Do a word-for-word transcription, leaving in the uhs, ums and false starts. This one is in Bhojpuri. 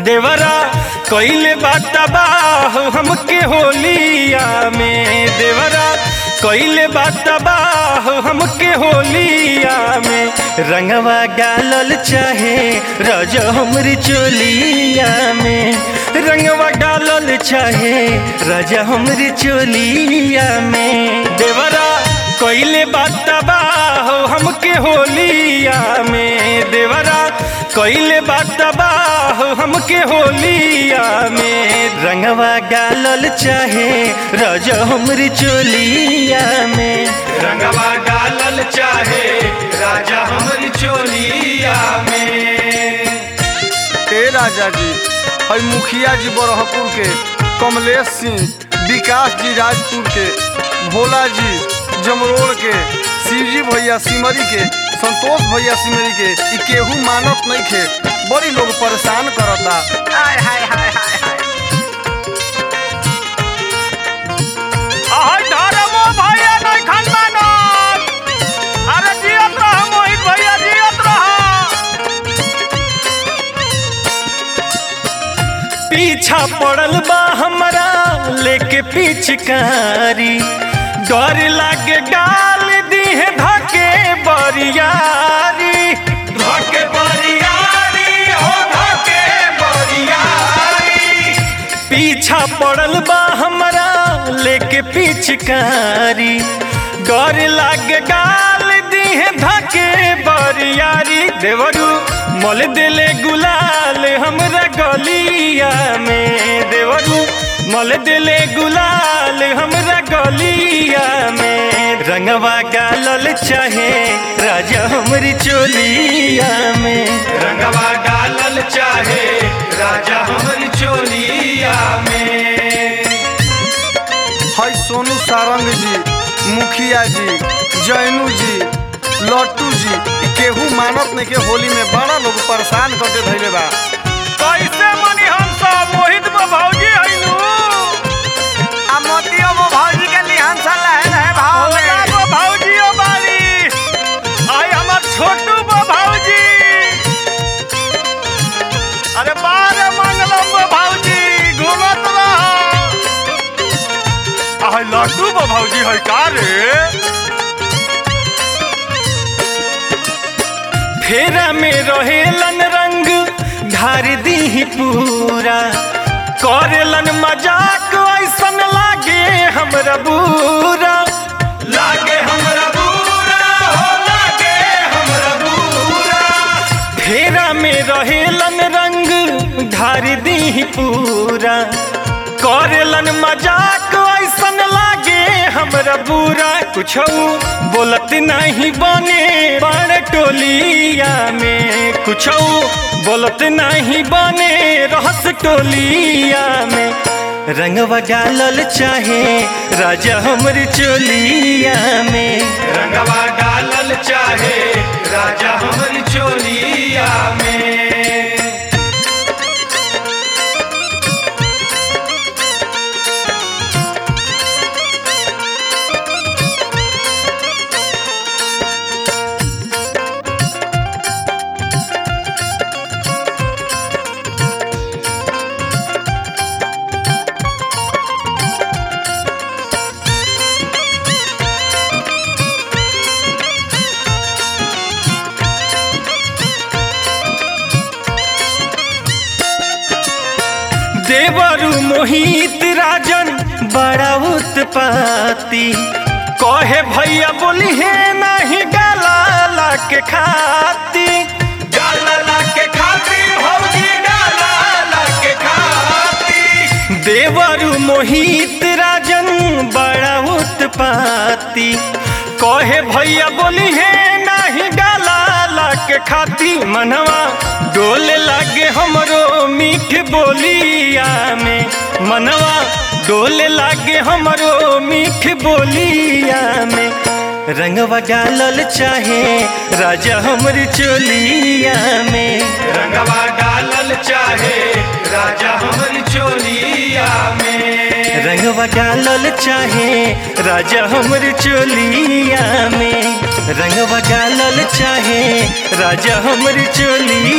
देवरा कइले बाटा बाह हमके होलिया में, देवरा कइले बाटा बाह हमके होलिया में। रंगवा डालल चाहे राजा हमरी चोलिया में, रंगवा डालल चाहे राजा हमरी चोलिया में। देवरा कइले बाटा बाह हमके होलिया में, देवरा कइले बाटा बाह हमके होलिया में। रंगवा डालल चाहे राजा हमरी चोलिया में, रंगवा डालल चाहे राजा हमरी चोलिया में। ए राजा जी, हई मुखिया जी बरहपुर के, कमलेश सिंह, विकास जी राजपुर के, भोला जी जमरोड़ के, शिवजी भैया सिमरी के, संतोष भैया सिमरी के, इ केहू मानत नहीं खे, बड़ी लोग परेशान करता। हाय हाय हाय हाय हाय आहै धर्मो भैया नहीं खन मानत। अरे जियत रह मोहित भैया, जियत रह। पीछा पड़ल बा हमरा लेके पिचकारी, डर लागे डाल दी है धके बरियारी, धके बरियारी हो धके बरियारी। पीछा पड़ल बा हमरा लेके पिचकारी, डर लागे डाल दी है धके बरियारी। देवरू मल दिले गुलाल हमरा गलिया में, देवरू मल दिले गुलाल हमरा गलिया में। रंगवा डालल चाहे राजा हमरी चोलिया में, रंगवा डालल चाहे राजा हमरी चोलिया में। हई सोनू सारंग जी, मुखिया जी, जैनू जी, लट्टू जी, इ केहू मानत नहीं के होली में बड़ा लोग परेशान करके धैले बा। कैसे मनी हम सब मोहित बा भौजी हइनु, आ मोतियो वो भौजी के लिहन सा लहन है भाव में। होला बा भौजियो बारी, आई हमार छोटू बा भौजी। अरे बारे मंगलम बा भौजी, घूमत रह। आई लड्डू बा भौजी है का रे? फेरा में रहेलन रंग ढार दी पूरा, करेलन मजाक ऐसन लागे हमरा बुरा, लागे हमरा बुरा हो लागे हमरा बुरा। फेरा में रहेलन रंग ढार दी पूरा, करेलन मजाक ऐसन लागे हमरा बुरा। कुछ बोलत नहीं बने बड़ टोलिया में, कुछ बोलत नहीं बने रहस टोलिया में। रंगवा डालल चाहे राजा हमरी चोलिया में, रंगवा डालल चाहे राजा हमरी चोलिया में। देवरू मोहित राजन बड़ा उत्पाती, कहे भैया बोली है नहीं गाला के खाती, डाला के खातिर भौजी डाला के खातिर। देवरू मोहित राजन बड़ा उत्पाती, कहे भैया बोली है नहीं गाला के खाती। मनवा डोल लागे हमरो मीठ बोलिया में, मनवा डोल लागे हमरो मीठ बोलिया में। रंगवा डालल चाहे राजा हमरी चोलिया में, रंगवा डालल चाहे राजा हमरी चोलिया में। रंगवा डालल चाहे राजा हमरी चोलिया में, रंगवा डालल चाहे राजा हमरी चोलिया